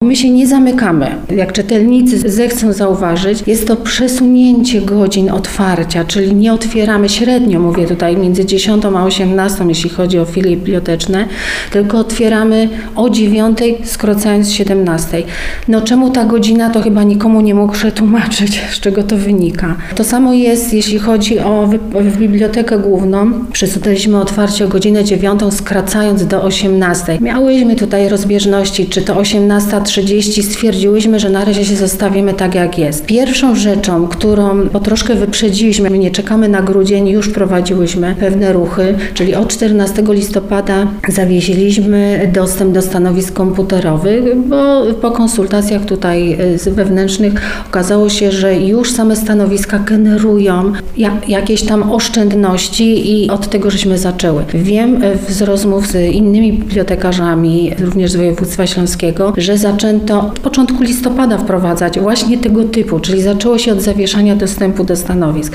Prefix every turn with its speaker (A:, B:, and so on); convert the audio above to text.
A: my się nie zamykamy. Jak czytelnicy zechcą zauważyć, jest to przesunięcie godzin otwarcia, czyli nie otwieramy średnio, mówię tutaj między 10 a 18, jeśli chodzi o filie biblioteczne, tylko otwieramy o 9, skracając 17. No czemu ta godzina, to chyba nikomu nie mógł przetłumaczyć, z czego to wynika. To samo jest, jeśli chodzi o bibliotekę główną. Przesunęliśmy otwarcie o godzinę 9, skracając do 18. Miałyśmy tutaj rozbieżności, czy to 18:30, stwierdziłyśmy, że na razie się zostawimy tak jak jest. Pierwszą rzeczą, którą troszkę wyprzedziłyśmy, my nie czekamy na grudzień, już prowadziłyśmy pewne ruchy, czyli od 14 listopada zawiesiliśmy dostęp do stanowisk komputerowych, bo po konsultacjach tutaj wewnętrznych okazało się, że już same stanowiska generują jakieś tam oszczędności i od tego żeśmy zaczęły. Wiem z rozmów z innymi bibliotekarzami, również z województwa śląskiego, że zaczęto od początku listopada wprowadzać właśnie tego typu, czyli zaczęło się od zawieszania dostępu do stanowisk.